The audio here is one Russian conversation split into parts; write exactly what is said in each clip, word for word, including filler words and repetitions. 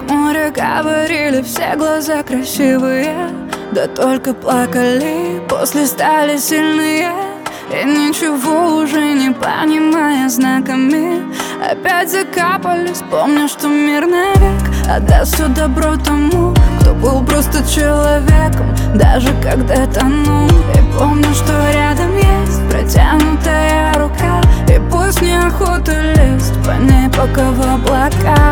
море говорили, все глаза красивые, да только плакали, после стали сильные. И ничего уже не понимая знаками, опять закапались, помню, что мир навек отдаст все добро тому, кто был просто человеком, даже когда тонул. И помню, что рядом есть протянутая рука, и пусть неохота лезть по ней, пока в облака.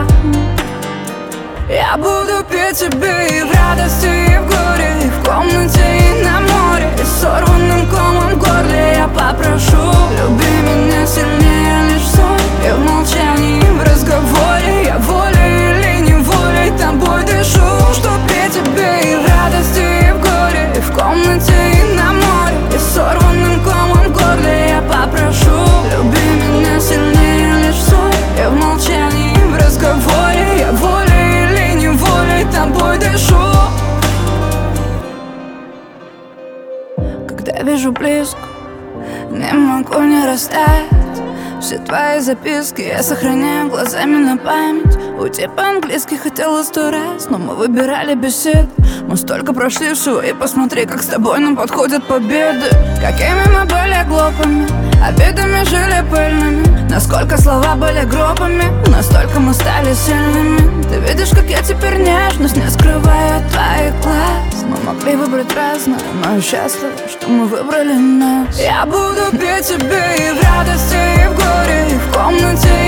Я буду петь тебе и в радости, и в горе, и в комнате, и на море, и с сорванным комом в горле. Я попрошу, люби меня сильнее лишь сон, и в молчании, и в разговоре. Я волей или неволей тобой дышу, чтоб петь тебе и в радости, и в горе, и в комнате, и на море, и с сорванным комом в горле. Я попрошу, люби меня сильнее лишь сон, и в молчании, и в разговоре. Я волей волей тобой дышу. Когда вижу близко, не могу не растаять. Все твои записки я сохраняю глазами на память. Уйти по-английски хотела сто раз, но мы выбирали беседу. Мы столько прошли всего, и посмотри, как с тобой нам подходят победы. Какими мы были глупыми, обидами жили пыльными. Насколько слова были гробами, настолько мы стали сильными. Ты видишь, как я теперь нежность не скрываю от твоих глаз. Мы могли выбрать разное, но я счастлива, что мы выбрали нас. Я буду петь тебе и в радости, и в горе, и в комнате,